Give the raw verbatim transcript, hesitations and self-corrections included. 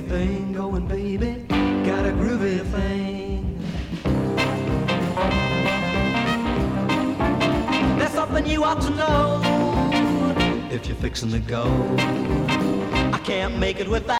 thing going, baby. Got a groovy thing. There's something you ought to know if you're fixing to go. I can't make it without